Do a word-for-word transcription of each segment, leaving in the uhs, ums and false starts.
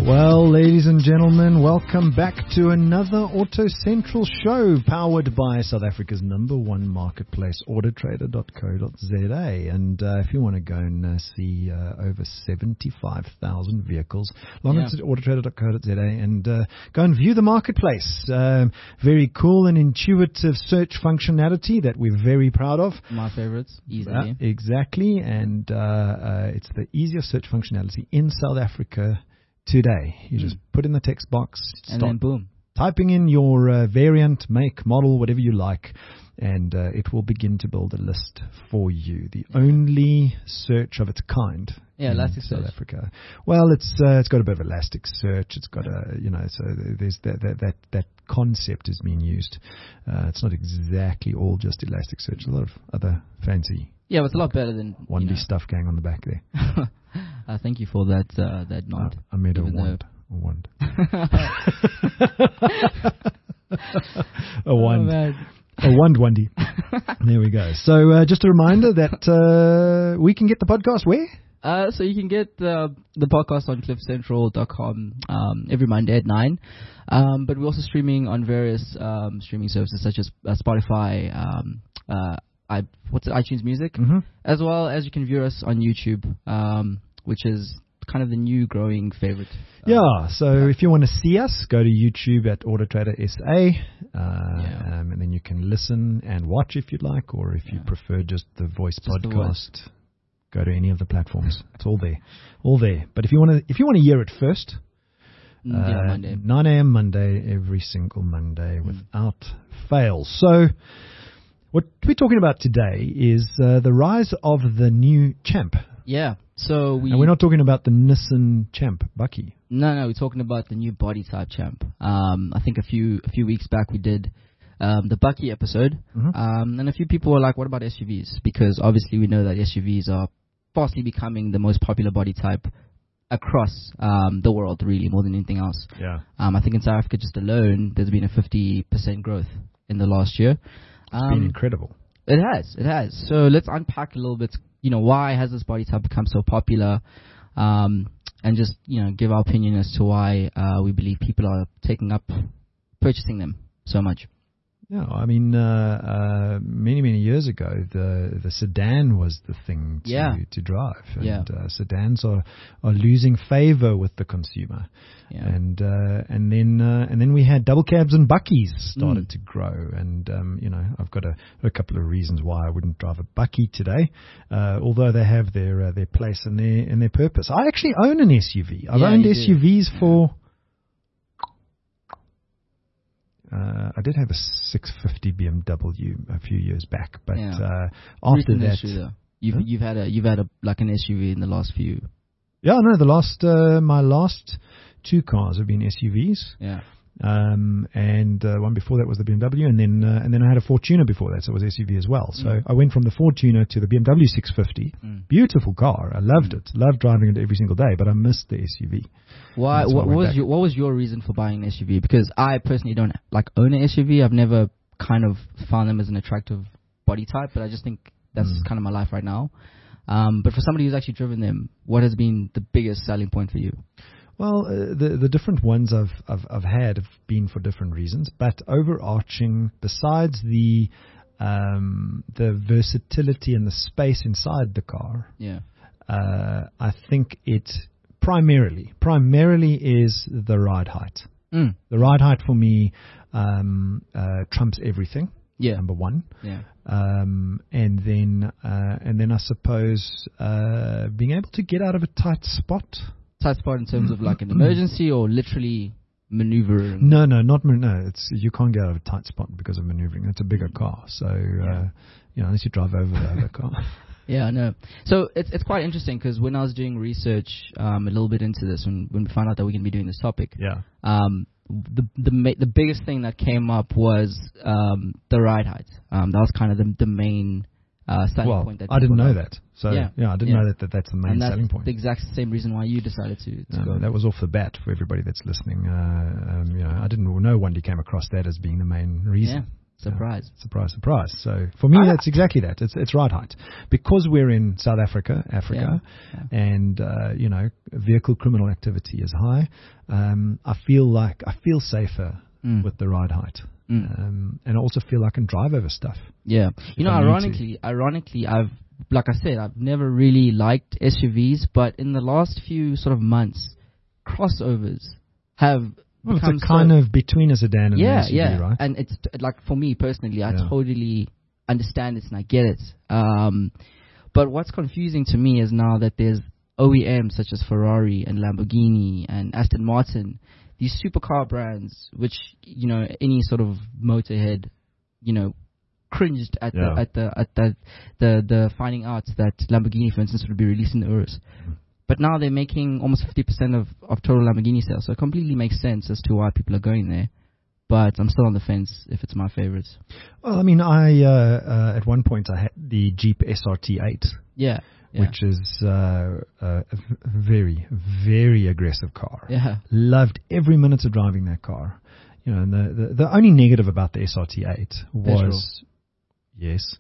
Well, ladies and gentlemen, welcome back to another Auto Central show powered by South Africa's number one marketplace, auto trader dot co dot z a. And uh, if you want to go and uh, see uh, over seventy-five thousand vehicles, log on to auto trader dot co dot z a and uh, go and view the marketplace. Um, very cool and intuitive search functionality that we're very proud of. My favorites, easily. Uh, exactly, and uh, uh, it's the easiest search functionality in South Africa today. You mm. just put in the text box, and then boom, typing in your uh, variant, make, model, whatever you like, and uh, it will begin to build a list for you. The yeah. only search of its kind yeah, in Elasticsearch. South Africa. Well, it's uh, it's got a bit of Elasticsearch. It's got a you know, so there's that that that, that concept is being used. Uh, it's not exactly all just Elasticsearch. A lot of other fancy. Yeah, but it's a lot better than Wandy you know. stuff going on the back there. uh, thank you for that uh, that nod. Uh, I made a wand. A wand. a wand. Oh, a wand wandy. There we go. So uh, just a reminder that uh, we can get the podcast where? Uh, so you can get the the podcast on cliff central dot com um, every Monday at nine. Um, but we're also streaming on various um, streaming services such as uh, Spotify, um, uh, I, what's it, iTunes Music, mm-hmm. as well as you can view us on YouTube, um, which is kind of the new growing favorite. Uh, yeah, so if you want to see us, go to YouTube at AutoTrader S A, uh, yeah. um, and then you can listen and watch if you'd like, or if you yeah. prefer just the voice just podcast, the go to any of the platforms. It's all there, all there. But if you want to, if you want to hear it first, uh, yeah, Monday. nine a.m. Monday, every single Monday, mm. without fail. So what we're talking about today is uh, the rise of the new Champ. Yeah. So we and we're not talking about the Nissan Champ Bakkie. No, no, we're talking about the new body type Champ. Um, I think a few a few weeks back we did um, the Bakkie episode, mm-hmm. um, and a few people were like, "What about S U Vs?" Because obviously we know that S U Vs are fastly becoming the most popular body type across um, the world, really, more than anything else. Yeah. Um, I think in South Africa just alone, there's been a fifty percent growth in the last year. It's um, been incredible. It has, it has. So let's unpack a little bit. You know, why has this body type become so popular? Um, and just, you know, give our opinion as to why uh, we believe people are taking up purchasing them so much. Yeah, I mean, uh, uh, many, many years ago, the the sedan was the thing to, yeah. to drive. And yeah. uh, sedans are, are losing favor with the consumer. Yeah. And uh, and then uh, and then we had double cabs and Bakkies started mm. to grow. And, um, you know, I've got a, a couple of reasons why I wouldn't drive a Bakkie today, uh, although they have their uh, their place and their, and their purpose. I actually own an S U V. I've yeah, owned S U Vs yeah. for... Uh, I did have a six fifty B M W a few years back, but yeah. uh, after Recent that, issue, you've huh? you've had a you've had a like an S U V in the last few. Yeah, no, the last uh, my last two cars have been S U Vs. Yeah. Um, and uh, one before that was the B M W, and then uh, and then I had a Fortuner before that, so it was S U V as well. So mm. I went from the Fortuner to the B M W six fifty. Mm. Beautiful car, I loved mm. it, loved driving it every single day, but I missed the S U V. Why? What was back. your What was your reason for buying an S U V? Because I personally don't like own an S U V. I've never kind of found them as an attractive body type, but I just think that's mm. kind of my life right now. Um, but for somebody who's actually driven them, what has been the biggest selling point for you? Well, uh, the the different ones I've, I've I've had have been for different reasons, but overarching, besides the um, the versatility and the space inside the car, yeah, uh, I think it primarily primarily is the ride height. Mm. The ride height for me um, uh, trumps everything. Yeah, number one. Yeah, um, and then uh, and then I suppose uh, being able to get out of a tight spot. Tight spot in terms of like an emergency or literally maneuvering? No, no, not no. It's you can't get out of a tight spot because of maneuvering. It's a bigger car, so yeah. uh, you know, unless you drive over the other car. Yeah, I know. So it's it's quite interesting because when I was doing research um, a little bit into this, when when we found out that we're going to be doing this topic, yeah, um, the the ma- the biggest thing that came up was um, the ride height. Um, that was kind of the the main. Uh, selling well, point that I didn't know liked. that. So yeah, yeah, I didn't yeah. know that, that that's the main and that's selling point. The exact same reason why you decided to, to no, go. No, that was off the bat for everybody that's listening. Uh, um, you know, I didn't know one day came across that as being the main reason. Yeah. Surprise. Yeah. Surprise, surprise. So for me, I, that's exactly that. It's it's ride height. Because we're in South Africa, Africa, yeah, yeah. and, uh, you know, vehicle criminal activity is high, um, I feel like I feel safer mm. with the ride height. Mm. Um, and I also feel I can drive over stuff. Yeah. You know, ironically, ironically, I've, like I said, I've never really liked S U Vs, but in the last few sort of months, crossovers have well, it's a kind so of between a sedan and yeah, an S U V, yeah. right? And it's t- like for me personally, I yeah. totally understand it and I get it. Um, but what's confusing to me is now that there's O E Ms such as Ferrari and Lamborghini and Aston Martin, these supercar brands, which, you know, any sort of motorhead, you know, cringed at yeah. the at the at the, the the finding out that Lamborghini, for instance, would be releasing the Urus. Mm. But now they're making almost fifty percent of, of total Lamborghini sales, so it completely makes sense as to why people are going there. But I'm still on the fence if it's my favorites. Well, I mean, I uh, uh, at one point I had the Jeep S R T eight. Yeah. Yeah. Which is uh, uh, a very, very aggressive car. Yeah. Loved every minute of driving that car. You know, and the, the, the only negative about the S R T eight was, yes,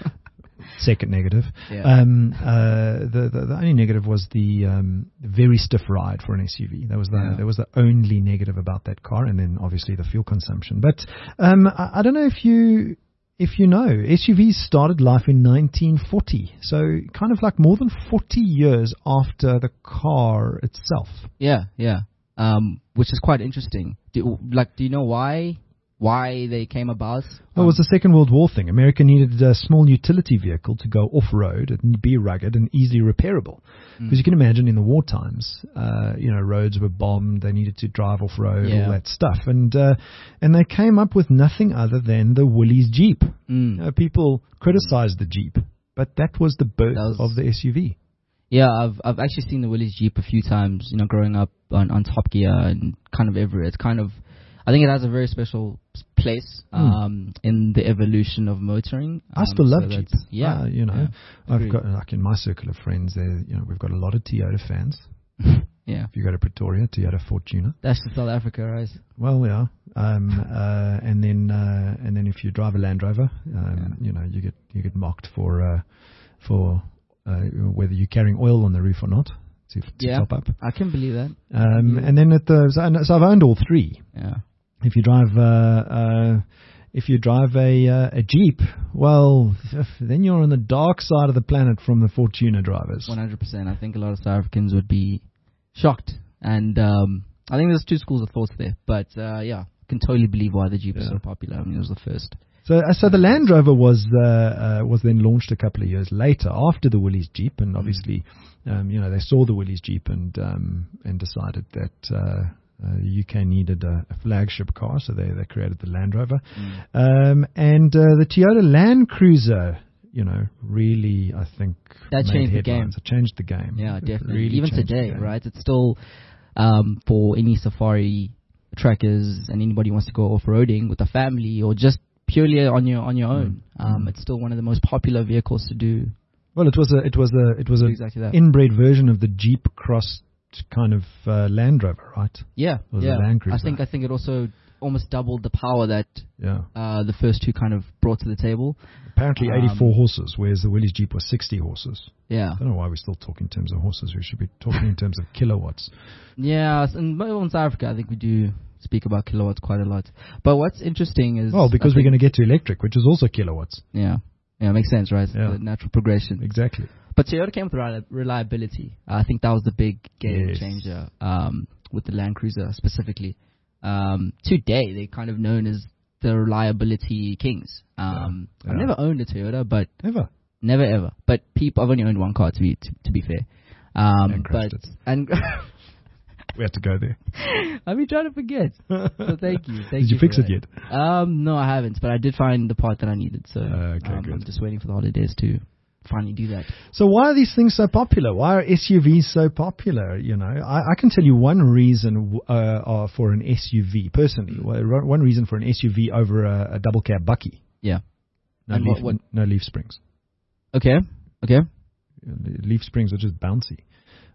second negative. Yeah. Um, uh, the, the the only negative was the um, very stiff ride for an S U V. That was the yeah. that was the only negative about that car, and then obviously the fuel consumption. But um, I, I don't know if you. If you know, S U Vs started life in nineteen forty, so kind of like more than forty years after the car itself. Yeah, yeah, um, which is quite interesting. Do, like, do you know why why they came about? Well, it was the Second World War thing. America needed a small utility vehicle to go off-road and be rugged and easily repairable. Because mm. you can imagine in the war times, uh, you know, roads were bombed, they needed to drive off-road, yeah. all that stuff. And uh, and they came up with nothing other than the Willys Jeep. Mm. You know, people criticized the Jeep, but that was the birth was of the S U V. Yeah, I've I've actually seen the Willys Jeep a few times, you know, growing up on, on Top Gear and kind of everywhere. It's kind of, I think it has a very special place um, mm. in the evolution of motoring. Um, I still love so Jeep. Yeah, uh, you know, yeah, I've agreed. got like in my circle of friends, there, you know, we've got a lot of Toyota fans. Yeah. If you go to Pretoria, Toyota Fortuner. That's in South Africa, right? Well, yeah. Um, uh, and then uh, and then if you drive a Land Rover, um, yeah. you know, you get you get mocked for uh, for uh, whether you're carrying oil on the roof or not. To, to yeah, top up. I can believe that. Um, and then at the so, so I've owned all three. Yeah. If you drive, uh, uh, if you drive a uh, a Jeep, well, then you're on the dark side of the planet from the Fortuner drivers. One hundred percent. I think a lot of South Africans would be shocked, and um, I think there's two schools of thought there. But uh, yeah, I can totally believe why the Jeep yeah. is so popular. I mean, it was the first. So, uh, so the Land Rover was uh, uh, was then launched a couple of years later after the Willys Jeep, and obviously, um, you know, they saw the Willys Jeep and um, and decided that. Uh, Uh, the U K needed a, a flagship car, so they, they created the Land Rover. Mm. Um, and uh, the Toyota Land Cruiser, you know, really, I think, that made changed headlines. the game. It changed the game. Yeah, it definitely. Really Even today, right? It's still, um, for any safari trackers and anybody who wants to go off-roading with a family or just purely on your on your own, mm. um, mm. it's still one of the most popular vehicles to do. Well, it was a it was a it was a exactly inbred version of the Jeep Cross kind of uh, Land Rover, right? Yeah, it was yeah. a Land Cruiser. I think I think it also almost doubled the power that yeah. uh, the first two kind of brought to the table. Apparently um, eighty-four horses, whereas the Willys Jeep was sixty horses. Yeah. I don't know why we still talk in terms of horses. We should be talking in terms of kilowatts. Yeah, and in South Africa, I think we do speak about kilowatts quite a lot. But what's interesting is... Well, because we're going to get to electric, which is also kilowatts. Yeah. Yeah, makes sense, right? Yeah. The natural progression. Exactly. But Toyota came with reli- reliability. I think that was the big game yes. changer um, with the Land Cruiser specifically. Um, today, they're kind of known as the reliability kings. Um, yeah. I've Yeah. never owned a Toyota, but never, never ever. But people, I've only owned one car to be to, to be fair. Um, and but it. and we have to go there. I've been trying to forget. So thank you. Thank did you you fix that. it yet? Um, no, I haven't. But I did find the part that I needed. So uh, okay, um, good. I'm just waiting for the holidays to finally do that. So why are these things so popular? Why are S U Vs so popular? You know, I, I can tell you one reason uh, uh, for an S U V personally. Mm. One reason for an S U V over a, a double cab bucky. Yeah. No and leaf, what, what? no leaf springs. Okay. Okay. Leaf springs are just bouncy.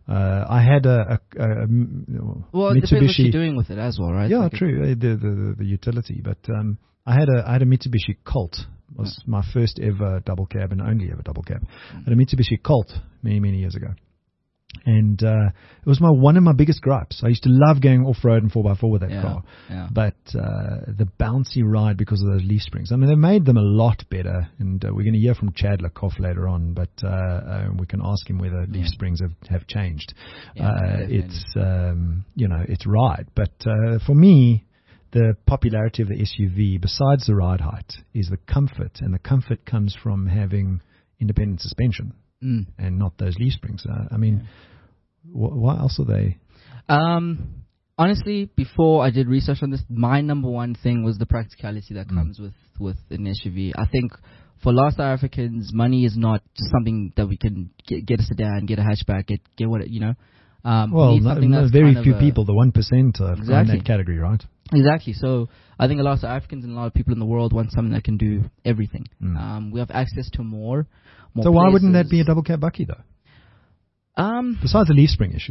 Uh, I had a, a, a, a well, it depends what you're doing with it as well, right? Yeah, like true. The, the the the utility, but um, I had a I had a Mitsubishi Colt. It was my first ever double cab and only ever double cab. I had a Mitsubishi Colt many many years ago, and uh, it was my one of my biggest gripes. I used to love going off road and four by four with that yeah, car, yeah. but uh, the bouncy ride because of those leaf springs. I mean, they made them a lot better, and uh, we're going to hear from Chad Lakoff later on, but uh, uh, we can ask him whether leaf yeah. springs have have changed. Yeah, uh, it's um, you know it's ride, but uh, for me, the popularity of the S U V, besides the ride height, is the comfort, and the comfort comes from having independent suspension mm. and not those leaf springs. Uh, I mean, yeah. wh- what else are they? Um, honestly, before I did research on this, my number one thing was the practicality that mm. comes with, with an S U V. I think for a lot of South Africans, money is not just something that we can get, get a sedan, get a hatchback, get get what it, you know. Um, well, we no, no, very few people, the one percent, are exactly. in that category, right? Exactly. So I think a lot of South Africans and a lot of people in the world want something that can do everything. Mm. Um, we have access to more. more so places. Why wouldn't that be a double cab bucky though? Um, Besides the leaf spring issue.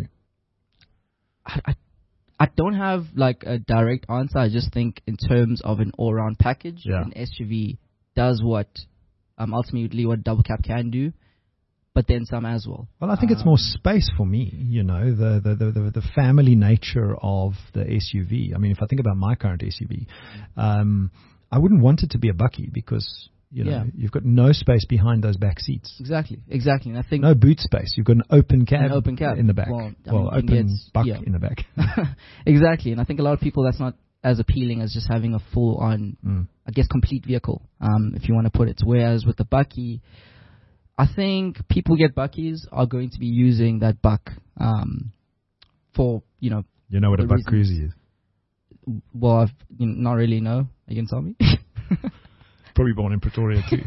I, I, I don't have like a direct answer. I just think in terms of an all-round package, yeah. an S U V does what um, ultimately what double cab can do. But then some as well. Well, I think um, it's more space for me, you know, the, the, the, the, the family nature of the S U V. I mean, if I think about my current S U V, um, I wouldn't want it to be a bucky because, you know, yeah. you've got no space behind those back seats. Exactly, exactly. And I think no boot space. You've got an open cab, an open cab. in the back. Well, well I mean, open buck yeah. in the back. Exactly. And I think a lot of people, that's not as appealing as just having a full-on, mm. I guess, complete vehicle, um, if you want to put it. Whereas with the bucky, I think people who get buckies are going to be using that buck um, for, you know... You know what a buck cruisie is? Well, I've you know, not really know. You can tell me? Probably born in Pretoria too.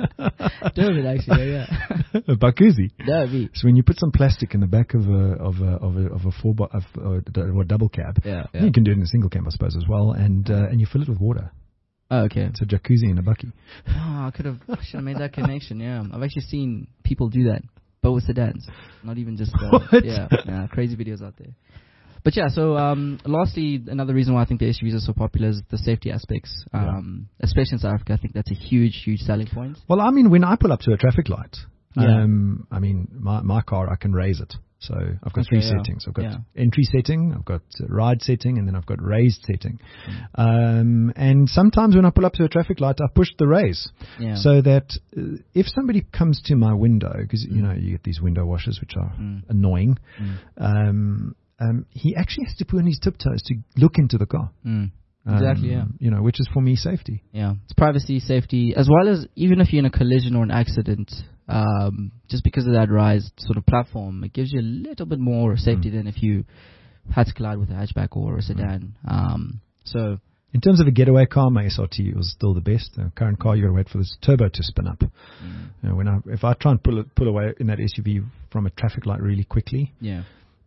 Durban, actually, yeah. A buck cruisie? That would be. So when you put some plastic in the back of a of a of a, of a four by, of a, a double cab, yeah, yeah. you can do it in a single cab, I suppose, as well, and uh, and you fill it with water. Oh, okay. It's a jacuzzi in a bucky. Oh, I could have should have made that connection. Yeah, I've actually seen people do that, but with sedans, not even just uh, what? Yeah, yeah, crazy videos out there. But yeah, so um, lastly, another reason why I think the S U Vs are so popular is the safety aspects, um, yeah. especially in South Africa. I think that's a huge, huge selling point. Well, I mean, when I pull up to a traffic light, yeah. um, I mean, my my car, I can raise it. So I've got okay, three yeah. settings. I've got yeah. entry setting, I've got ride setting, and then I've got raised setting. Mm. Um, and sometimes when I pull up to a traffic light, I push the raise yeah. so that uh, if somebody comes to my window, because mm. you know you get these window washers which are mm. annoying, mm. um, um, he actually has to put on his tiptoes to look into the car. Mm. Exactly, um, yeah. You know, which is for me safety. Yeah, it's privacy, safety, as well as even if you're in a collision or an accident, um, just because of that raised sort of platform, it gives you a little bit more safety mm. than if you had to collide with a hatchback or a sedan. Mm. Um, so, in terms of a getaway car, my S R T was still the best. The current car, you got to wait for this turbo to spin up. Mm. You know, when I if I try and pull it, pull away in that S U V from a traffic light really quickly, yeah,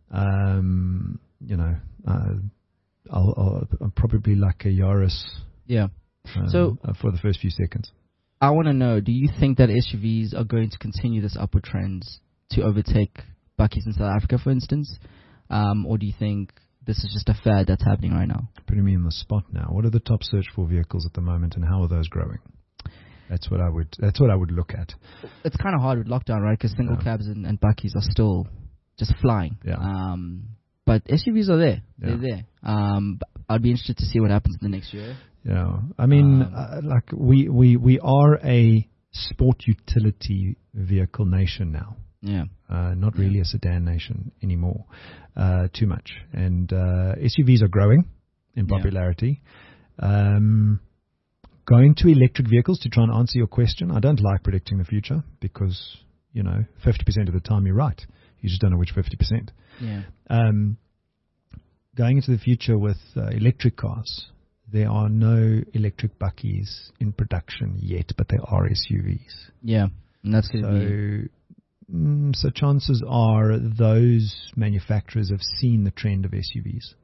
um, you know. Uh, I'll, I'll, I'll probably like a Yaris. Yeah. Um, so uh, for the first few seconds, I want to know: do you think that S U Vs are going to continue this upward trend to overtake buckies in South Africa, for instance, um, or do you think this is just a fad that's happening right now? Putting me in the spot now. What are the top search for vehicles at the moment, and how are those growing? That's what I would. That's what I would look at. It's kind of hard with lockdown, right? Because single yeah. cabs and, and buckies are still just flying. Yeah. Um, But S U Vs are there. Yeah. They're there. Um, I'd be interested to see what happens in the next year. Yeah. I mean, um, uh, like we, we, we are a sport utility vehicle nation now. Yeah. Uh, not yeah. really a sedan nation anymore. Uh, too much. And uh, S U Vs are growing in popularity. Yeah. Um, going to electric vehicles, to try and answer your question, I don't like predicting the future because, you know, fifty percent of the time you're right. You just don't know which fifty percent. Yeah. Um, going into the future with uh, electric cars, there are no electric buckies in production yet, but there are S U Vs. Yeah, and that's going to so, be... Mm, so chances are those manufacturers have seen the trend of S U Vs.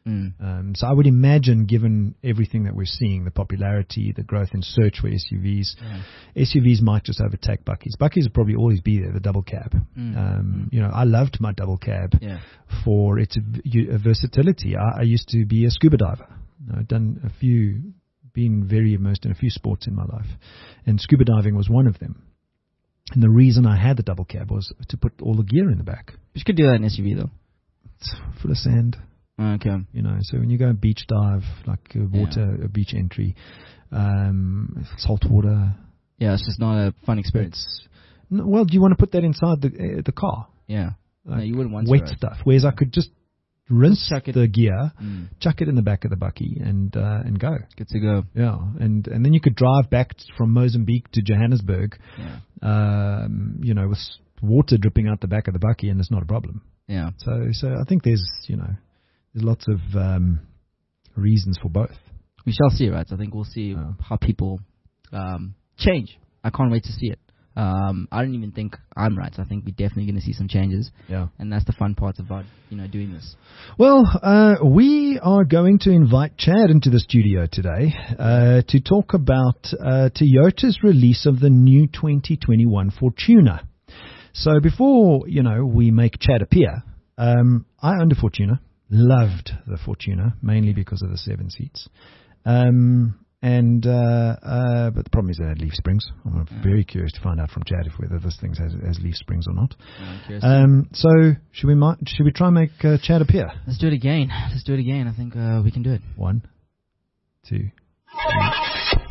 Mm. Um, so I would imagine, given everything that we're seeing, the popularity, the growth in search for S U Vs, Yeah. S U Vs might just overtake Buckies. Buckies will probably always be there, the double cab. Mm. Um, you know, I loved my double cab Yeah. for its v- versatility. I, I used to be a scuba diver. I've done a few, been very immersed in a few sports in my life, and scuba diving was one of them. And the reason I had the double cab was to put all the gear in the back. You could do that in S U V though. It's full of sand. Okay. You know, so when you go beach dive, like a water, yeah. a beach entry, um, salt water. Yeah, it's just not a fun experience. No, well, do you want to put that inside the uh, the car? Yeah. Like no, you wouldn't want wet to, right? stuff. Whereas I could just rinse Just chuck it- the gear, Mm. chuck it in the back of the bucky, and uh, and go. Good to go. Yeah, and and then you could drive back t- from Mozambique to Johannesburg, Yeah. um, you know, with s- water dripping out the back of the bucky, and it's not a problem. Yeah. So so I think there's you know there's lots of um, reasons for both. We shall see, right? I think we'll see Oh. how people um, change. I can't wait to see it. Um, I don't even think I'm right. I think we're definitely going to see some changes, Yeah. and that's the fun part about you know doing this. Well, uh, we are going to invite Chad into the studio today uh, to talk about uh, Toyota's release of the new twenty twenty-one Fortuner. So before, you know, we make Chad appear, um, I owned a Fortuner, loved the Fortuner, mainly because of the seven seats. Um, and uh, uh, but the problem is that it had leaf springs. I'm Yeah. very curious to find out from Chad if whether this thing has, has leaf springs or not. Yeah, I'm curious. Um, so should we mi- should we try and make uh, Chad appear? Let's do it again. Let's do it again. I think uh, we can do it. One, two, three.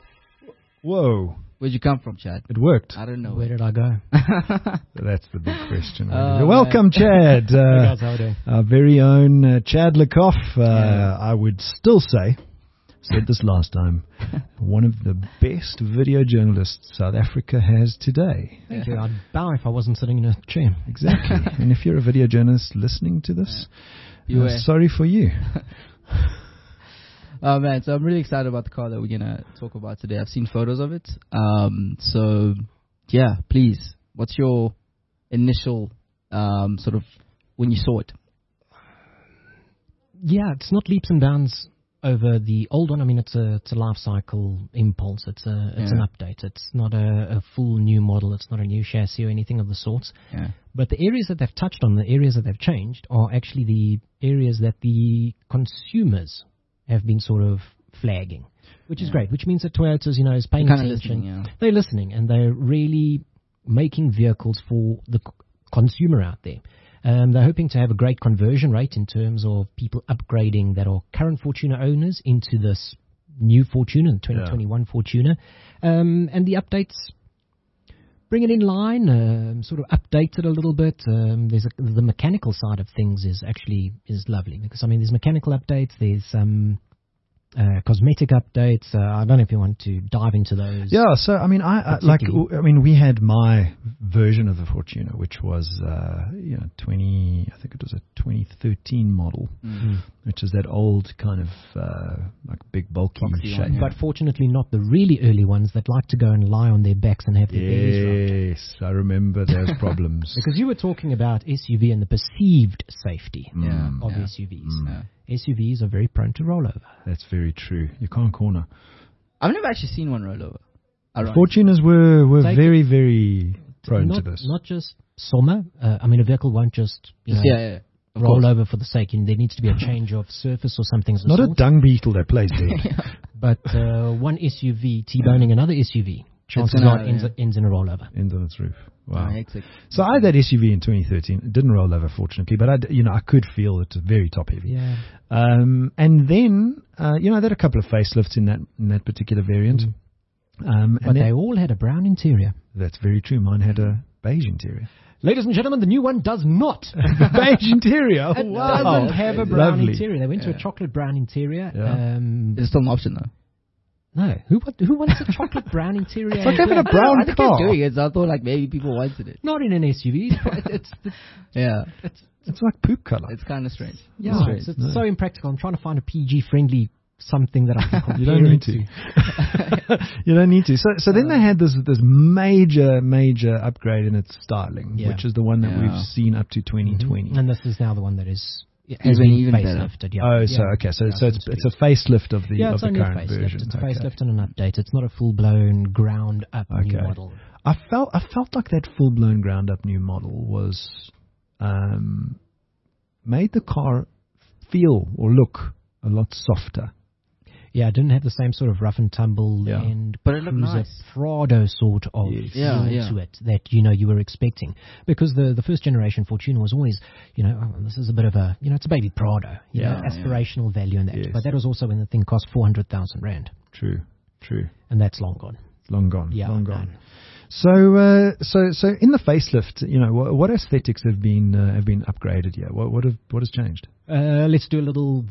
Whoa! Where'd you come from, Chad? It worked. I don't know. Where did I go? That's the big question. Oh, Welcome, Chad. Hey Uh, guys, how are you doing? our very own uh, Chad Lekoff. Uh, Yeah. I would still say, said this last time, one of the best video journalists South Africa has today. Thank you. I'd bow if I wasn't sitting in a chair. Exactly. And if you're a video journalist listening to this, You uh, were. sorry for you. Oh man, so I'm really excited about the car that we're gonna talk about today. I've seen photos of it. Um, so yeah, please, what's your initial um, sort of when you saw it? Yeah, it's not leaps and bounds over the old one. I mean, it's a it's a life cycle impulse. It's a it's Yeah. an update. It's not a, a full new model. It's not a new chassis or anything of the sorts. Yeah. But the areas that they've touched on, the areas that they've changed, are actually the areas that the consumers have been sort of flagging, which is Yeah. great. Which means that Toyota's, you know, is paying Kind of attention. listening, yeah. They're listening, and they're really making vehicles for the c- consumer out there. Um, they're hoping to have a great conversion rate in terms of people upgrading that are current Fortuner owners into this new Fortuner, the twenty twenty-one Fortuner. Um, and the updates bring it in line, um, sort of update it a little bit. Um, there's a, the mechanical side of things is actually is lovely because, I mean, there's mechanical updates, there's um, uh, cosmetic updates. Uh, I don't know if you want to dive into those. Yeah, so I mean, I, I like. Particularly. I mean, we had my version of the Fortuner, which was, uh, you know, twenty. I think it was a twenty thirteen model, Mm. which is that old kind of uh, like big bulky Boxy shape. one, yeah. But fortunately not the really early ones that like to go and lie on their backs and have their bellies rubbed. Yes, I remember those problems. Because you were talking about S U V and the perceived safety Yeah. Mm, of yeah. S U Vs. Yeah. S U Vs are very prone to rollover. That's very true. You can't corner. I've never actually seen one roll over. Ironically. Fortuners were, were Take very, very prone not, to this. Not just summer. Uh, I mean, a vehicle won't just you Just- know, yeah, yeah, yeah. Of roll course. over for the sake. And there needs to be a change of surface or something. of the Not a sort. dung beetle that plays there. But uh, one S U V T-boning another S U V, chances gonna- are ends, yeah. ends in a rollover. Ends on its roof. Wow. Oh, hectic. So I had that S U V in twenty thirteen. It didn't roll over, fortunately, but I, d- you know, I could feel it very top heavy. Yeah. Um, and then, uh, you know, I had a couple of facelifts in that in that particular variant. Mm. Um, But and they then, all had a brown interior. that's very true. Mine had a beige interior. Ladies and gentlemen, the new one does not. beige interior. It Wow. doesn't have a brown Lovely. interior. They went to Yeah. a chocolate brown interior. Yeah. Um, It's still an option though. no, who want, who wants a chocolate brown interior? It's like having a I brown think car. you're doing it, so I thought like maybe people wanted it. Not in an S U V. It's, it's, it's, Yeah. it's, It's like poop color. It's kind of strange. yeah, Right. it's, it's No. so impractical. I'm trying to find a P G friendly something that I can compare You don't need it to. You don't need to. So, so then they had this this major, major upgrade in its styling, Yeah. which is the one that Yeah. we've seen up to twenty twenty. And this is now the one that is has even, been even facelifted. Yeah. Oh, yeah. so okay, so Yeah, so it's it's a facelift of the yeah, of it's the only a current facelift. version. It's a Okay. facelift and an update. It's not a full blown ground up new Okay. model. I felt I felt like that full blown ground up new model was um, made the car feel or look a lot softer. Yeah, it didn't have the same sort of rough and tumble Yeah. and But it looked cruiser nice. Prado sort of Yes. Yeah, feel yeah. to it that you know you were expecting, because the the first generation Fortuner was always, you know, oh, this is a bit of a, you know, it's a baby Prado, you Yeah, know, aspirational value in that. Yes. But that was also when the thing cost four hundred thousand rand, True, true. and that's long gone. Long gone. Yeah, long no. gone. So, uh, so, so in the facelift, you know, what, what aesthetics have been uh, have been upgraded here? What, what have what has changed? Uh, let's do a little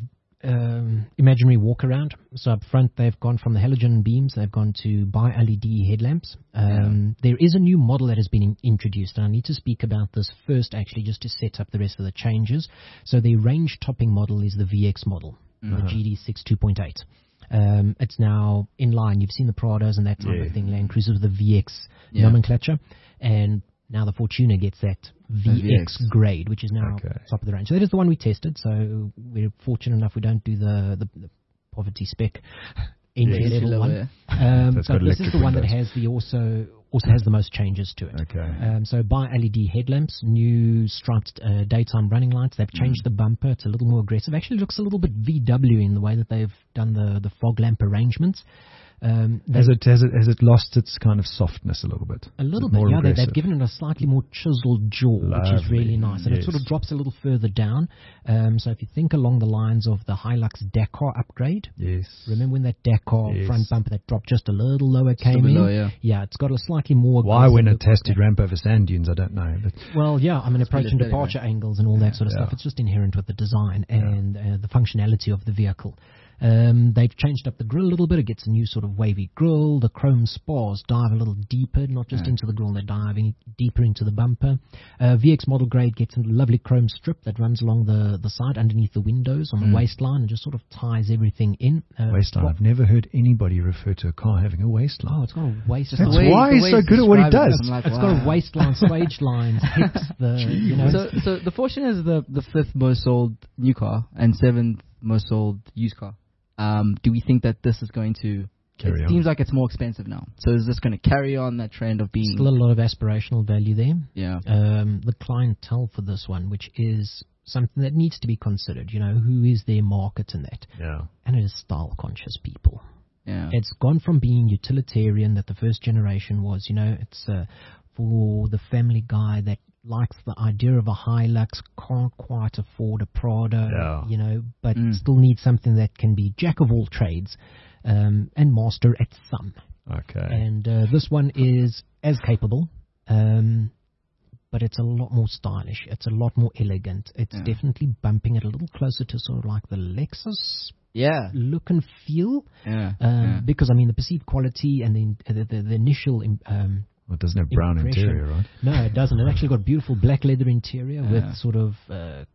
um, imaginary walk around. So up front, they've gone from the halogen beams, they've gone to bi-L E D headlamps. Um, There is a new model that has been in- introduced, and I need to speak about this first, actually, just to set up the rest of the changes. So the range topping model is the V X model, Uh-huh. the G D six two point eight. Um, it's now in line. You've seen the Prados and that type Yeah. of thing, Land Cruisers with the V X Yeah. nomenclature, and now the Fortuner gets that V X, V X. grade, which is now Okay. top of the range. So that is the one we tested. So we're fortunate enough we don't do the, the, the poverty spec entry Yes. level Lower, one. yeah. Um, So it's but got this is electric the one that windows. has the also also has the most changes to it. Okay. Um, so bi-L E D headlamps, new striped uh, daytime running lights. They've changed the bumper. It's a little more aggressive. Actually, looks a little bit V W in the way that they've done the, the fog lamp arrangements. Um, Has they- it has it has it lost its kind of softness a little bit? a little Is it bit, more yeah. They, aggressive? they've given it a slightly more chiseled jaw, which is Lovely, really nice. And it sort of yes. drops a little further down. Um, so if you think along the lines of the Hilux Dakar upgrade, Yes. remember when that Dakar Yes. front bumper that dropped just a little lower Still came below, in? yeah. it's got a slightly more... Why, aggressive when it look has like to that. ramp over sand dunes, I don't know. But Well, yeah, I mean, approach and aesthetic, departure angles and all that sort of Yeah. stuff. It's just inherent with the design and uh, the functionality of the vehicle. Um, they've changed up the grille a little bit. It gets a new sort of wavy grille. The chrome spars dive a little deeper, not just Yeah. into the grille, they're diving deeper into the bumper. Uh, V X model grade gets a lovely chrome strip that runs along the, the side underneath the windows on the Mm. waistline and just sort of ties everything in. Uh, waistline. well- I've never heard anybody refer to a car having a waistline. Oh, it's got a waistline. That's The way- why the he's way so it's good at what he described it, does. I'm like, It's got a wow. waistline, swage lines, hips, the, you know. So, so the Fortuner is the, the fifth most sold new car and seventh most sold used car. Um, do we think that this is going to... Carry it on. seems like it's more expensive now. So is this going to carry on that trend of being... Still a lot of aspirational value there. Yeah. Um, the clientele for this one, which is something that needs to be considered. You know, who is their market in that? Yeah. And it is style-conscious people. Yeah. It's gone from being utilitarian that the first generation was, you know, it's uh, for the family guy that likes the idea of a Hilux, can't quite afford a Prado, Yeah. you know, but Mm. still needs something that can be jack of all trades um, and master at some. Okay. And uh, this one is as capable, um, but it's a lot more stylish. It's a lot more elegant. It's Yeah. definitely bumping it a little closer to sort of like the Lexus Yeah. look and feel. Yeah. Um, yeah. Because, I mean, the perceived quality and the, the, the, the initial... Um, Well, it doesn't have brown impression. interior, right? no, it doesn't. It actually got beautiful black leather interior Yeah. with sort of uh,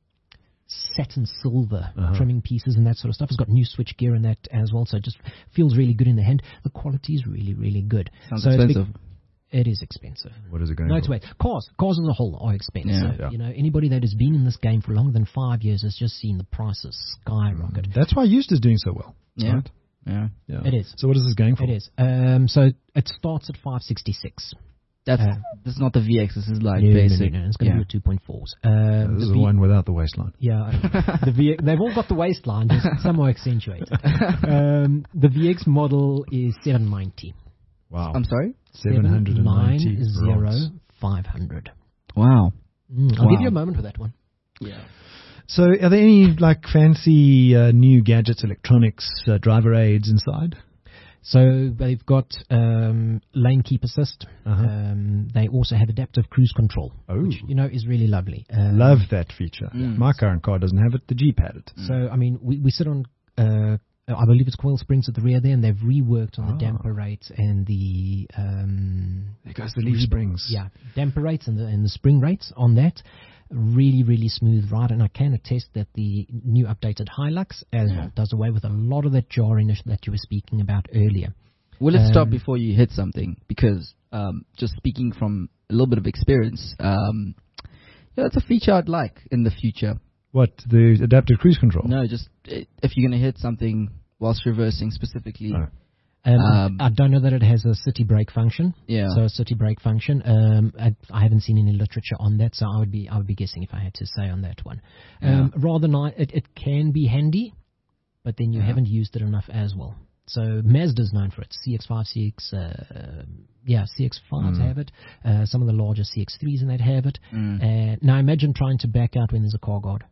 satin silver Uh-huh. trimming pieces and that sort of stuff. It's got new switch gear in that as well, so it just feels really good in the hand. The quality is really, really good. Sounds so it's big- expensive. It is expensive. What is it going No, for? it's wait. Cars, cars as a whole are expensive. Yeah. Yeah. You know, anybody that has been in this game for longer than five years has just seen the prices skyrocket. That's why used is doing so well. Yeah. Right? Yeah. Yeah. It is. So what is this going for? It is. Um, so it starts at five sixty-six. That's Uh, this is not the V X. This is like no, basic. No, no, no. It's going to yeah. be a two point fours. Uh, Um, this is the the V- one without the waistline. Yeah, the V X, they've all got the waistline, just some more accentuated. Um, the V X model is seven ninety. Wow. I'm sorry. seven hundred ninety rods. five hundred. Wow. Mm, I'll Wow. give you a moment for that one. Yeah. So are there any like fancy uh, new gadgets, electronics, uh, driver aids inside? So they've got um, lane keep assist. Uh-huh. Um, they also have adaptive cruise control, Oh. which you know is really lovely. Um, Love that feature. Mm. My current car doesn't have it. The Jeep had it. So I mean, we, we sit on. Uh, I believe it's coil springs at the rear there, and they've reworked on Ah. the damper rates and the um, There goes the leaf springs. yeah damper rates and the and the spring rates on that. Really, really smooth ride, and I can attest that the new updated Hilux as Yeah. well does away with a lot of that jarriness that you were speaking about earlier. Will it stop Um, before you hit something? Because um, just speaking from a little bit of experience, um, yeah, that's a feature I'd like in the future. What, the adaptive cruise control? No, just it, if you're going to hit something whilst reversing specifically. Oh. Um, Um, I don't know that it has a city brake function. Yeah. So a city brake function. Um, I, I haven't seen any literature on that, so I would be I would be guessing if I had to say on that one. Um, rather nice. It, it can be handy, but then you Yeah. haven't used it enough as well. So Mazda's known for it. C X five, C X, uh, yeah, C X fives Mm. have it. Uh, some of the larger C X threes and that have it. Mm. Uh, now imagine trying to back out when there's a car guard.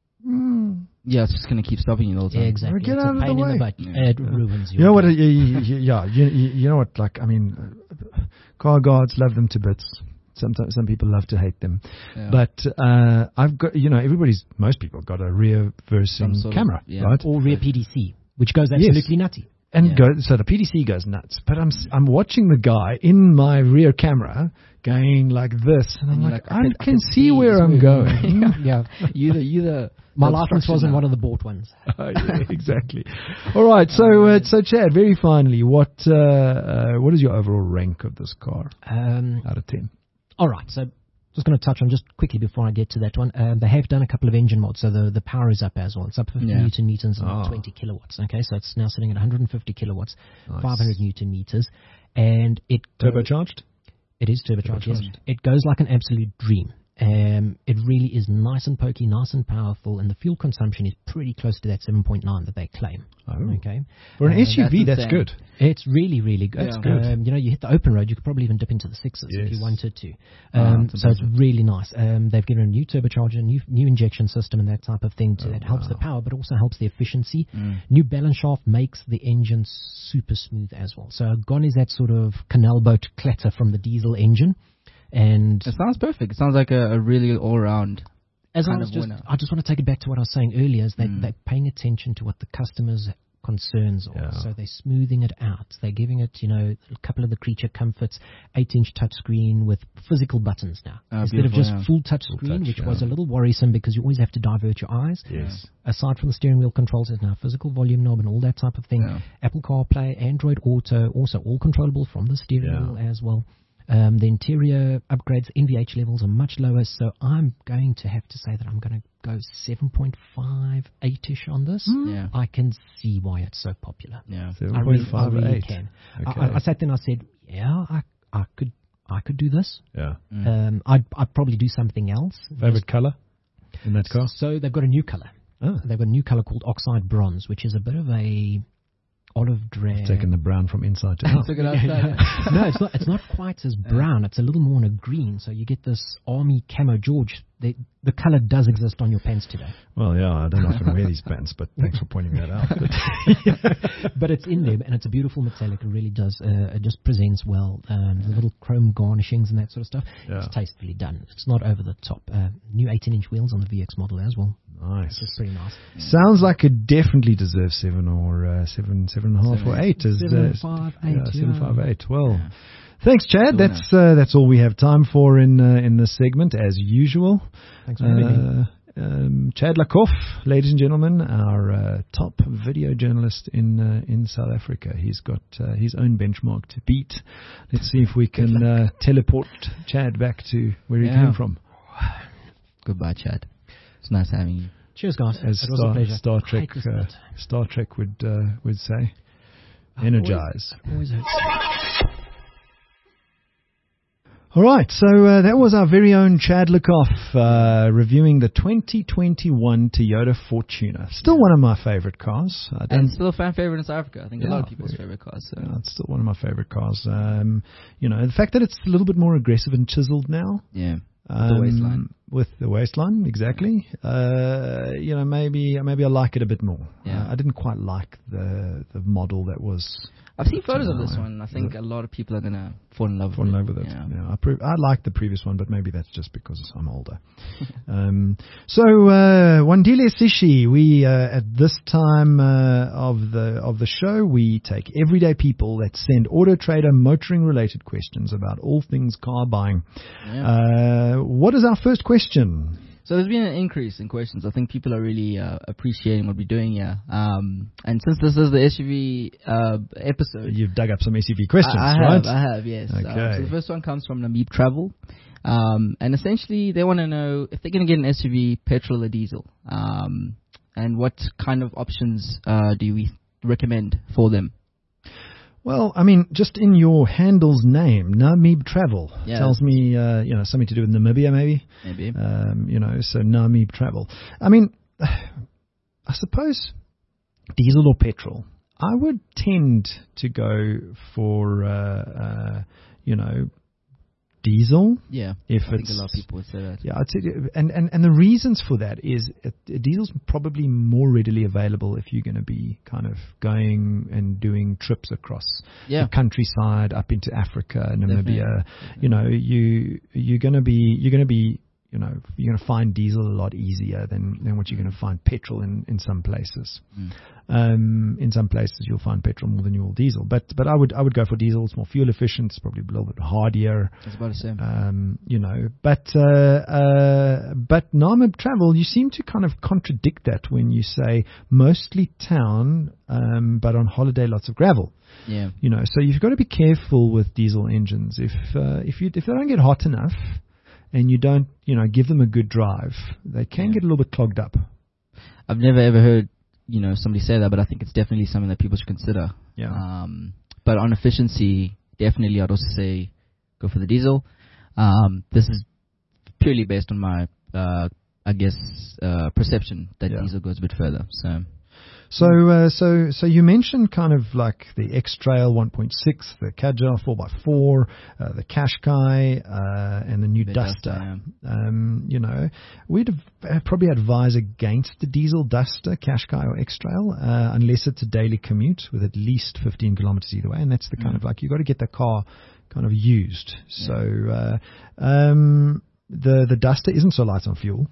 Mm. Yeah, it's just going to keep stopping you all the time. Yeah, exactly. Get it's out a of the pain in way. the butt. Yeah. It ruins your You know what? day. You, you, you, yeah, you, you you know what? Like, I mean, uh, car guards, love them to bits. Sometimes some people love to hate them, Yeah. but uh, I've got, you know, everybody's, most people got a rear-versing Some sort of- camera, yeah. right? Or rear P D C, which goes absolutely nutty. And Yeah. go, so the P D C goes nuts. But I'm s- I'm watching the guy in my rear camera going like this, and I'm And you're like, like, I I, can- can, I can see see where it's I'm moving. going. yeah. you the you the My the license obstruction wasn't now. one of the bought ones. Oh, yeah, exactly. All right, so uh, so Chad, very finally, what uh, uh, what is your overall rank of this car Um, out of ten? all right, so just going to touch on just quickly before I get to that one. Um, they have done a couple of engine mods, so the, the power is up as well. It's up fifty Yeah. newton meters and Oh. twenty kilowatts. Okay, so it's now sitting at one hundred fifty kilowatts, Nice. five hundred newton meters, and it go- Turbocharged? It is turbocharged. Yes, Turbocharged. it goes like an absolute dream. Um, it really is nice and pokey, nice and powerful, and the fuel consumption is pretty close to that seven point nine that they claim. Oh. Okay, For an Um, S U V, that's that's, insane. good. it's really, really good. That's good. Um, you know, you hit the open road, you could probably even dip into the sixes if Yes. you wanted to. Wow, Um, that's so it's impressive. really nice. Um, they've given a new turbocharger, new new injection system, and that type of thing. To, Oh, that helps the wow. power, but also helps the efficiency. Mm. New balance shaft makes the engine super smooth as well. So gone is that sort of canal boat clatter from the diesel engine, and It sounds perfect. It sounds like a, a really all-round. as I kind was of just, winner. I just want to take it back to what I was saying earlier, is that Mm. they're paying attention to what the customers' concerns are. Yeah. So they're smoothing it out. They're giving it, you know, a couple of the creature comforts, eight-inch touchscreen with physical buttons now. Oh, Instead of beautiful, just yeah. full touch Full screen, touch, which yeah. was a little worrisome because you always have to divert your eyes. Yes. Aside from the steering wheel controls, there's now physical volume knob and all that type of thing. Yeah. Apple CarPlay, Android Auto, also all controllable from the steering Yeah. wheel as well. Um, the interior upgrades, N V H levels are much lower, so I'm going to have to say that I'm going to go seven point five, eight-ish on this. Yeah. I can see why it's so popular. Yeah. I really, I seven point five really eight. can. Okay. I, I sat there and I said, yeah, I, I could I could do this. Yeah. Mm. Um, I'd, I'd probably do something else. Favorite color in that car? So they've got a new color. Oh. They've got a new color called Oxide Bronze, which is a bit of a olive drab. Taking the brown from inside to out. Took it outside. no, it's not. It's not quite as brown. It's a little more in a green. So you get this army camo George. The, the color does exist on your pants today, Well, yeah, I don't often wear these pants, but thanks for pointing that out. but it's in there, and it's a beautiful metallic. It really does. Uh, it just presents well. Um, the little chrome garnishings and that sort of stuff. Yeah. It's tastefully done. It's not over the top. Uh, new eighteen-inch wheels on the V X model as well. Nice. It's pretty nice. Sounds like it definitely deserves seven or uh, seven, seven and a half Seven, or eight. As, Seven, uh, five, eight. yeah, seven, yeah. five, eight. Well, Yeah. thanks, Chad. Good That's uh, that's all we have time for in uh, in this segment, as usual. Thanks for having me. Uh, um, Chad Lakoff, ladies and gentlemen, our uh, top video journalist in uh, in South Africa. He's got uh, his own benchmark to beat. Let's see if we can uh, teleport Chad back to where he Yeah. came from. Goodbye, Chad. It's nice having you. Cheers, guys. As it was Star, a pleasure. Star I Trek hate this uh, bit. Star Trek would uh, would say, Ah, energize. Always, always hurts. All right, so uh, that was our very own Chad Lakoff uh, reviewing the twenty twenty-one Toyota Fortuner. Still one of my favorite cars. I don't And still a fan favorite in South Africa. I think a lot Yeah, of people's very- favorite cars. So. Yeah, it's still one of my favorite cars. Um, you know, the fact that it's a little bit more aggressive and chiseled now. Yeah. Um, The waistline. With the waistline, exactly. Uh, you know, maybe maybe I like it a bit more. Yeah. Uh, I didn't quite like the the model that was I've seen photos of No, this one. I think a lot of people are going to fall in love fall in with love it. with it. Yeah. Yeah, I, pre- I like the previous one, but maybe that's just because I'm older. um, so, uh, Wandile Sishi, we uh, at this time uh, of the of the show, we take everyday people that send Auto Trader motoring related questions about all things car buying. Yeah. Uh, what is our first question? So there's been an increase in questions. I think people are really uh, appreciating what we're doing here. Um, and since this is the S U V uh, episode, You've dug up some S U V questions, I, I right? have, I have, yes. Um, Okay. so the first one comes from Namib Travel. Um, and essentially, they want to know if they're going to get an S U V, petrol or diesel, um, and what kind of options uh, do we recommend for them? Well, I mean, just in your handle's name, Namib Travel yeah. tells me, uh, you know, something to do with Namibia, maybe. Maybe. Um, you know, so Namib Travel. I mean, I suppose diesel or petrol. I would tend to go for, uh, uh, you know, diesel. Yeah, if I it's, think a lot of people would say that. Yeah, I'd say, and, and, and the reasons for that is it, diesel's probably more readily available if you're going to be kind of going and doing trips across yeah. the countryside up into Africa, Namibia. Definitely. You know, you you're going to be you're going to be you know you're going to find diesel a lot easier than, than what you're going to find petrol in, in some places. Mm. Um, in some places you'll find petrol more than you will diesel, but but I would I would go for diesel. It's more fuel efficient. It's probably a little bit hardier. It's about the same. Um, you know, but uh, uh, but Namib Travel, you seem to kind of contradict that when you say mostly town, um, but on holiday lots of gravel. Yeah. You know, so you've got to be careful with diesel engines. If uh, if you if they don't get hot enough, and you don't you know give them a good drive, they can yeah. get a little bit clogged up. I've never ever heard you know somebody say that, but I think it's definitely something that people should consider. Yeah. Um, but on efficiency, definitely I'd also say go for the diesel. Um, this is purely based on my, uh, I guess, uh, perception that yeah. diesel goes a bit further. So. So, uh, so, so you mentioned kind of like the X-Trail one point six, the Kadjar four by four, uh, the Qashqai, uh, and the new The Duster. Duster, yeah. Um, you know, we'd have, probably advise against the diesel Duster, Qashqai or X-Trail, uh, unless it's a daily commute with at least fifteen kilometers either way. And that's the kind mm. of like, you've got to get the car kind of used. Yeah. So, uh, um, the, the Duster isn't so light on fuel.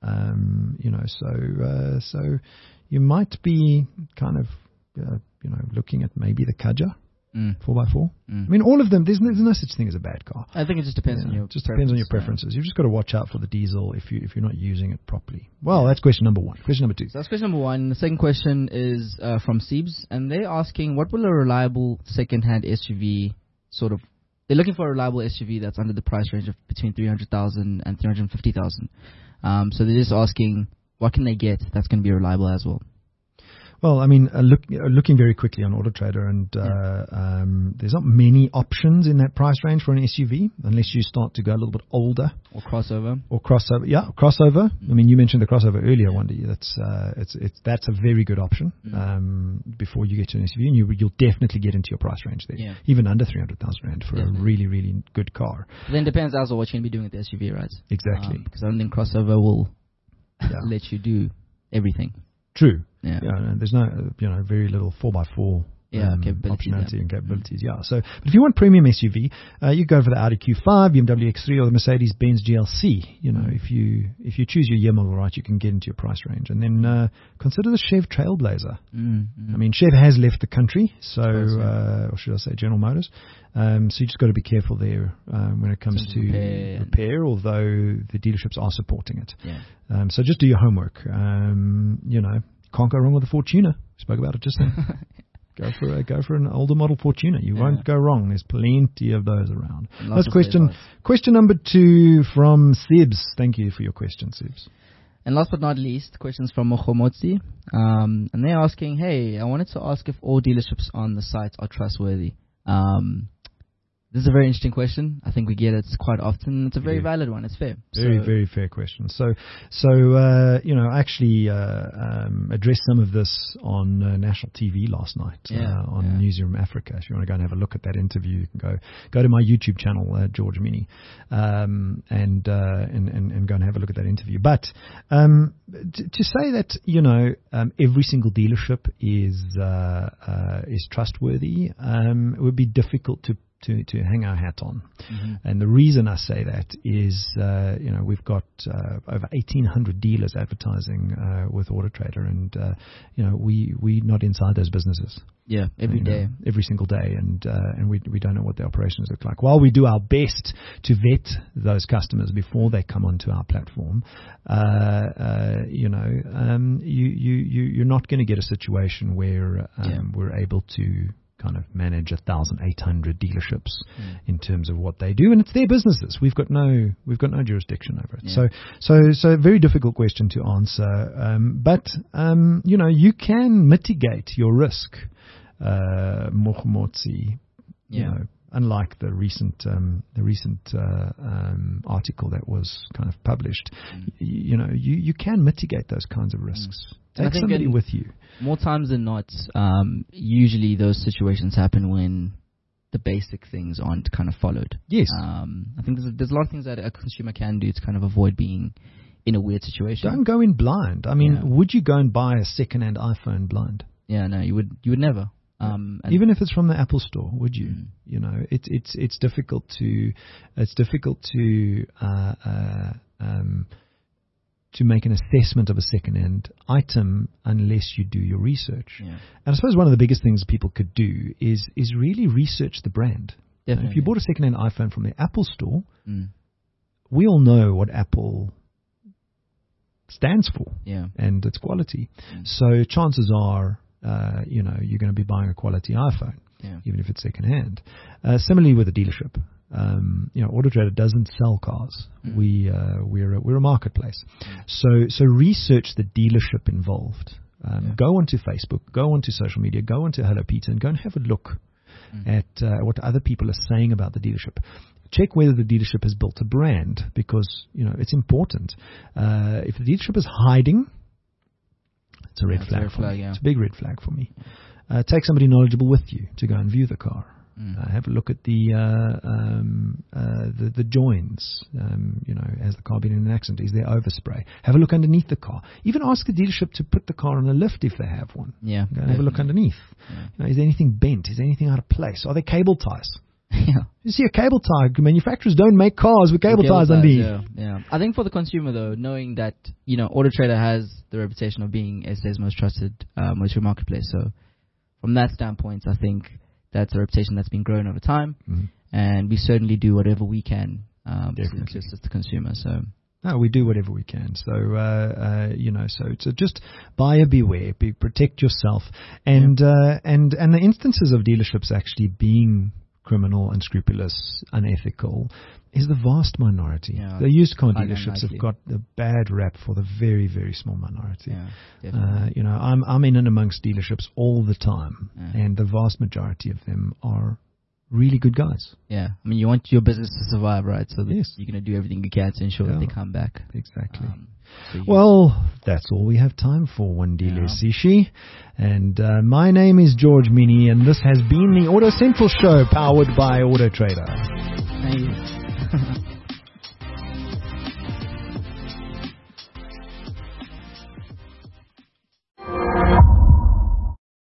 Um, you know, so, uh, so, you might be kind of, uh, you know, looking at maybe the Kadjar mm. four by four. Mm. I mean, all of them, there's no, there's no such thing as a bad car. I think it just depends yeah, on your It just depends on your preferences. Yeah. You've just got to watch out for the diesel if, you, if you're not using it properly. Well, yeah. that's question number one. Question number two. So that's question number one. The second question is uh, from Siebes, and they're asking, what will a reliable second-hand S U V sort of... They're looking for a reliable S U V that's under the price range of between three hundred thousand and three hundred fifty thousand. Um, so they're just asking, what can they get that's going to be reliable as well? Well, I mean, uh, look, uh, looking very quickly on Auto Trader, and uh, yeah. um, there's not many options in that price range for an S U V, unless you start to go a little bit older. Or crossover. Or crossover, yeah, crossover. Mm. I mean, you mentioned the crossover earlier, Wendy. That's uh, it's it's that's a very good option mm. um, before you get to an S U V, and you you'll definitely get into your price range there, yeah. even under three hundred thousand rand for definitely. a really really good car. But then it depends also what you're going to be doing with the S U V, right? Exactly. Um, because I don't think crossover will yeah. let you do everything. True. Yeah. yeah no, there's no, you know, very little four by four yeah, um, capabilities, optionality yeah. and capabilities. Mm-hmm. Yeah. So, but if you want premium S U V, uh, you go for the Audi Q five, B M W X three, or the Mercedes-Benz G L C. You know, mm-hmm. if you if you choose your year model right, you can get into your price range. And then uh, consider the Chev Trailblazer. Mm-hmm. I mean, Chev has left the country, so course, yeah. uh, or should I say, General Motors. Um, so you just got to be careful there um, when it comes to repair, repair. Although the dealerships are supporting it. Yeah. Um, so just do your homework. Um, you know. Can't go wrong with a Fortuner. Spoke about it just then. go for a, go for an older model Fortuner. You yeah. won't go wrong. There's plenty of those around. That's question question number two from Sibs. Thank you for your question, Sibs. And last but not least, questions from Mokhomotsi. Um, and they're asking, hey, I wanted to ask if all dealerships on the site are trustworthy. Um, This is a very interesting question. I think we get it quite often. It's a very yeah. valid one. It's fair. Very, so very fair question. So, so uh, you know, I actually uh, um, addressed some of this on uh, national T V last night yeah, uh, on yeah. Newsroom Africa. If you want to go and have a look at that interview, you can go go to my YouTube channel, uh, George Mini, um, and, uh, and and and go and have a look at that interview. But um, t- to say that you know um, every single dealership is uh, uh, is trustworthy, um, it would be difficult to. To, to hang our hat on. Mm-hmm. And the reason I say that is, uh, you know, we've got uh, over eighteen hundred dealers advertising uh, with Auto Trader, and, uh, you know, we, we're not inside those businesses. Yeah, every you day. Know, every single day, and uh, and we we don't know what the operations look like. While we do our best to vet those customers before they come onto our platform, uh, uh, you know, um, you, you, you, you're not going to get a situation where um, yeah. we're able to kind of manage one thousand eight hundred dealerships mm. in terms of what they do, and it's their businesses. We've got no we've got no jurisdiction over it. Yeah. So so so very difficult question to answer. Um, but um, you know, you can mitigate your risk, uh, Mochomotsi. Yeah. You know, unlike the recent um, the recent uh, um, article that was kind of published, mm. y- you know, you, you can mitigate those kinds of risks. Mm. Take somebody with you. More times than not, um, usually those situations happen when the basic things aren't kind of followed. Yes. Um, I think there's a, there's a lot of things that a consumer can do to kind of avoid being in a weird situation. Don't go in blind. I mean, yeah. would you go and buy a second-hand iPhone blind? Yeah, no, you would you would never. Um, Even if it's from the Apple Store, would you? Mm. You know, it's it's it's difficult to it's difficult to uh, uh, um, to make an assessment of a second-hand item unless you do your research. Yeah. And I suppose one of the biggest things people could do is is really research the brand. Definitely. If you bought a second-hand iPhone from the Apple Store, mm. we all know what Apple stands for yeah. and its quality. Mm. So chances are, uh, you know, you're going to be buying a quality iPhone, yeah. even if it's second-hand. Uh, similarly with a dealership. Um, you know, Auto Trader doesn't sell cars. Mm. We uh, we're a, we're a marketplace. Mm. So so research the dealership involved. Um, yeah. Go onto Facebook, go onto social media, go onto Hello Peter, and go and have a look mm. at uh, what other people are saying about the dealership. Check whether the dealership has built a brand, because you know it's important. Uh, if the dealership is hiding, it's a red yeah, flag it's a red for flag, me. yeah. It's a big red flag for me. Uh, take somebody knowledgeable with you to go and view the car. Mm. Uh, have a look at the uh, um, uh, the, the joins. Um, you know, has the car been in an accident? Is there overspray? Have a look underneath the car. Even ask the dealership to put the car on a lift if they have one. Yeah, Go and have a look underneath. Yeah. You know, is there anything bent? Is there anything out of place? Are there cable ties? Yeah. You see a cable tie. Manufacturers don't make cars with cable, cable ties, ties underneath. Yeah, yeah. I think for the consumer though, knowing that you know Auto Trader has the reputation of being S A's most trusted uh, motor marketplace, so from that standpoint, I think that's a reputation that's been growing over time, mm-hmm. and we certainly do whatever we can um, to, Definitely. to assist the consumer. So. No, we do whatever we can. So, uh, uh, you know, so, so just buyer beware, be, protect yourself. And, yeah. uh, and, and the instances of dealerships actually being criminal, unscrupulous, unethical is the vast minority. Yeah, the used car dealerships unlikely. have got a bad rap for the very, very small minority. Yeah, uh, you know, I'm, I'm in and amongst dealerships all the time, yeah. and the vast majority of them are really good guys. Yeah, I mean, you want your business to survive, right? So that yes. you're going to do everything you can to ensure yeah. that they come back. Exactly. Um, so well, that's all we have time for, Wandile yeah. Sishi. And uh, my name is George Mini, and this has been the Auto Central Show, powered by Auto Trader. Thank you.